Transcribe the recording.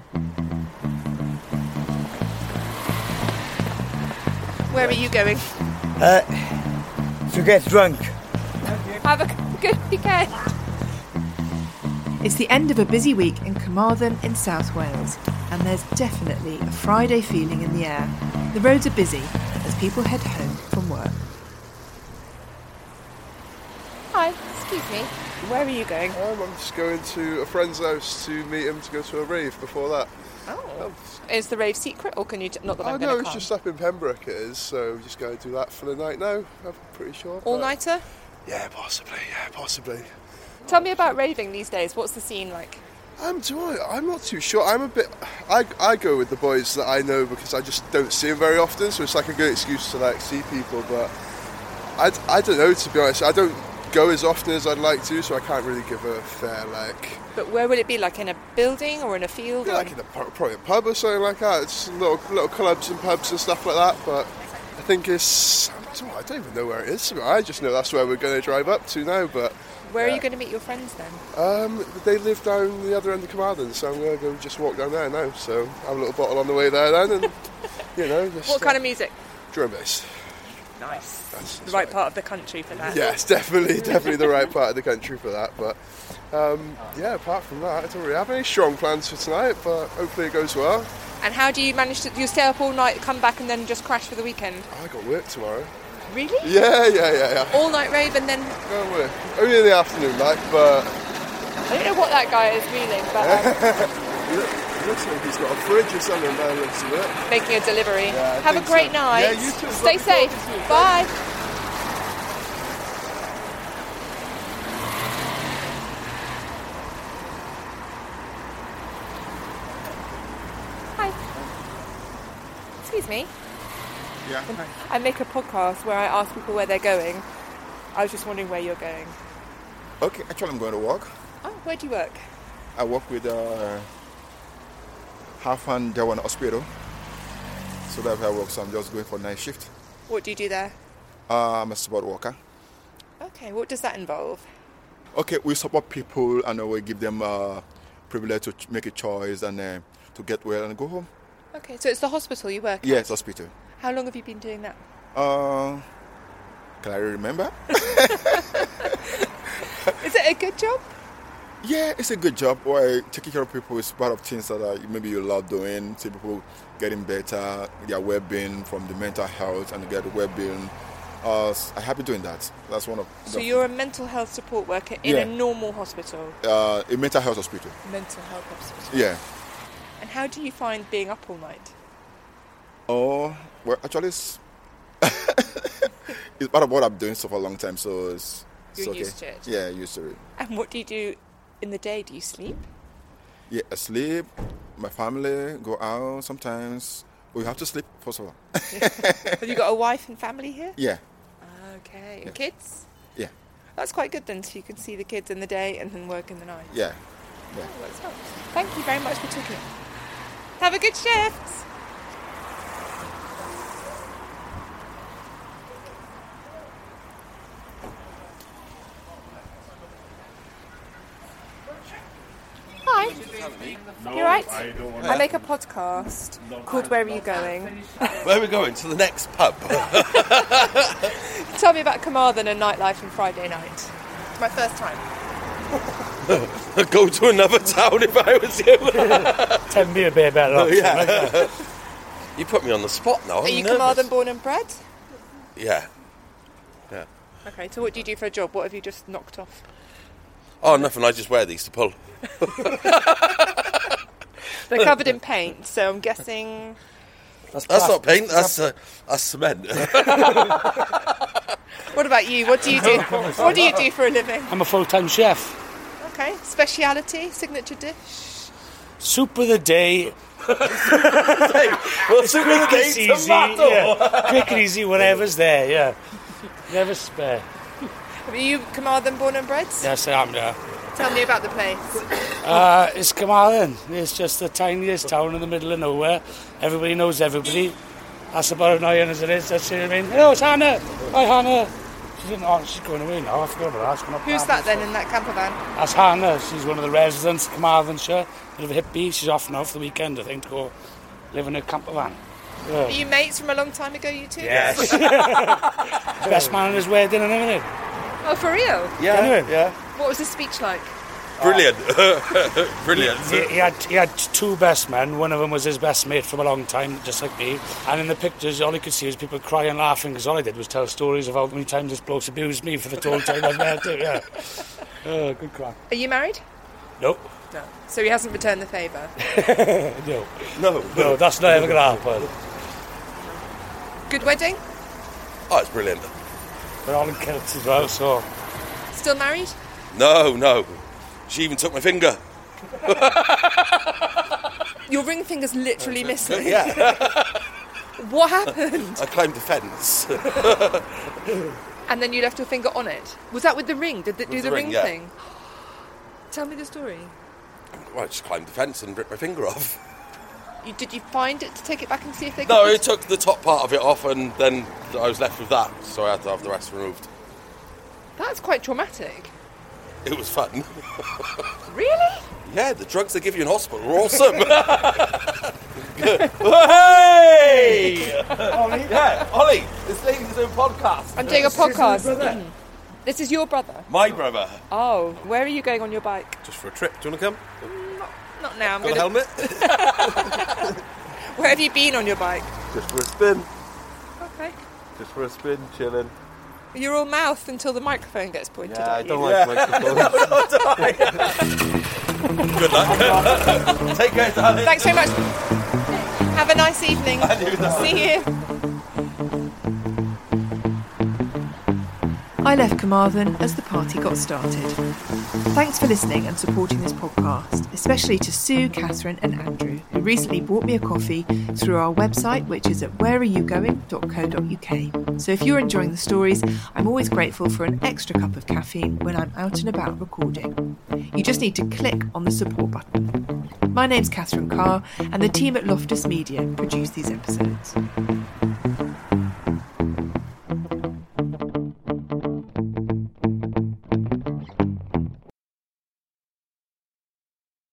Where are you going? To get drunk. Have a good weekend. It's the end of a busy week in Carmarthen in South Wales, and there's definitely a Friday feeling in the air. The roads are busy as people head home from work. Hi, excuse me. Where are you going? I'm just going to a friend's house to meet him to go to a rave before that. Oh. Is the rave secret, or can you... not that I'm going to no, come? it's just up in Pembroke it is, so we're just going to do that for the night now, I'm pretty sure. All-nighter? Yeah, possibly. Tell me about raving these days. What's the scene like? I'm not too sure. I go with the boys that I know because I just don't see them very often, so it's like a good excuse to like see people, but I don't know, to be honest. I don't go as often as I'd like to, so I can't really give a fair like... But where would it be, like in a building or in a field? Yeah, like in probably a pub or something like that. It's little clubs and pubs and stuff like that, but I think I don't even know where it is. I just know that's where we're going to drive up to now, but... Where are you going to meet your friends then? They live down the other end of Carmarthen, so I'm going to go just walk down there now. So have a little bottle on the way there then, and just... What kind of music? Drum bass. Nice. That's the right part of the country for that. Yes, definitely the right part of the country for that. But apart from that, I don't really have any strong plans for tonight, but hopefully it goes well. And how do you manage to... Do you stay up all night, come back and then just crash for the weekend? I got work tomorrow. Really? Yeah. All night rave and then... Got work. Only in the afternoon, but... I don't know what that guy is feeling, but... It looks like he's got a fridge or something by the looks of it. Making a delivery. Yeah, Have a great so. night. Yeah, you too. Stay safe. Bye. Hi. Excuse me. Yeah. I make a podcast where I ask people where they're going. I was just wondering where you're going. Okay, actually I'm going to work. Oh, where do you work? I work with Halfan Dewan Hospital. So that's where I work, so I'm just going for night shift. What do you do there? I'm a support worker. Okay, what does that involve? Okay, we support people and we give them privilege to make a choice and to get well and go home. Okay, so it's the hospital you work at? Yes, hospital. How long have you been doing that? Can I remember? Is it a good job? Yeah, it's a good job. Well, taking care of people is part of things that maybe you love doing. See people getting better, their well-being from the mental health and get well-being. I'm happy doing that. That's one of. So you're a mental health support worker in a normal hospital? A mental health hospital. Mental health hospital. Yeah. And how do you find being up all night? Oh, well, actually, it's part of what I've been doing for a long time, so it's You're okay. used to it? Yeah, used to it. And what do you do in the day? Do you sleep? Yeah, I sleep. My family go out sometimes. We have to sleep for so long. Have you got a wife and family here? Yeah. Okay. Yeah. And kids? Yeah. That's quite good then, so you can see the kids in the day and then work in the night. Yeah. Oh, that's helped. Thank you very much for talking. Have a good shift. Hi. You right? I make a podcast called Where Are You Going? Where are we going? To the next pub? Tell me about Carmarthen and nightlife on Friday night. It's my first time. I'd go to another town if I was you. Tell me a bit about that. Yeah. You put me on the spot now. Are you Carmarthen born and bred? Yeah. Okay, so what do you do for a job? What have you just knocked off? Oh, nothing. I just wear these to pull. They're covered in paint, so I'm guessing... That's not paint, that's cement. What about you? What do you do? What do you do for a living? I'm a full-time chef. Okay, speciality, signature dish? Soup of the day. Well, soup of the day, Easy, tomato. yeah. Quick and easy, whatever's there, yeah. Never spare. Are you Carmarthen born and bred? Yes, I am there. Tell me about the place. It's Carmarthen. It's just the tiniest town in the middle of nowhere. Everybody knows everybody. That's about as annoying as it is. That's what I mean. Hello, it's Hannah. Hi, Hannah. She's going away now. I forgot about that. Who's that then in that camper van? That's Hannah. She's one of the residents of Carmarthenshire. Bit of a hippie. She's off now for the weekend, I think, to go live in a camper van. Yeah. Are you mates from a long time ago, you two? Yes. Best man at his wedding and everything. Oh, for real? Yeah. What was his speech like? Brilliant. Brilliant. He had two best men. One of them was his best mate from a long time, just like me. And in the pictures, all you could see was people crying and laughing, because all I did was tell stories of how many times this bloke's abused me for the whole time I've met him. Yeah. Oh, good crack. Are you married? Nope. No. So he hasn't returned the favour? No, that's not ever going to happen. Good wedding? Oh, it's brilliant. They're all in kilts as well, so... Still married? No. She even took my finger. Your ring finger's literally missing. Yeah. What happened? I climbed the fence. And then you left your finger on it. Was that with the ring? Did it do the ring yeah. thing? Tell me the story. Well, I just climbed the fence and ripped my finger off. Did you find it to take it back and see if they could... No, it took the top part of it off and then I was left with that, so I had to have the rest removed. That's quite traumatic. It was fun. Really? Yeah, the drugs they give you in hospital are awesome. Hey! Ollie? Yeah, Ollie, this lady's doing podcast. I'm doing a podcast. This is your brother? My brother. Oh, where are you going on your bike? Just for a trip. Do you want to come? Not now. Got a helmet? Where have you been on your bike? Just for a spin. Okay. Just for a spin, chilling. You're all mouth until the microphone gets pointed Yeah, I at you. don't like microphones. Good luck. Take care, darling. Thanks so much. Have a nice evening. See you. I left Carmarthen as the party got started. Thanks for listening and supporting this podcast, especially to Sue, Catherine and Andrew, who recently bought me a coffee through our website, which is at whereareyougoing.co.uk. So if you're enjoying the stories, I'm always grateful for an extra cup of caffeine when I'm out and about recording. You just need to click on the support button. My name's Catherine Carr, and the team at Loftus Media produce these episodes.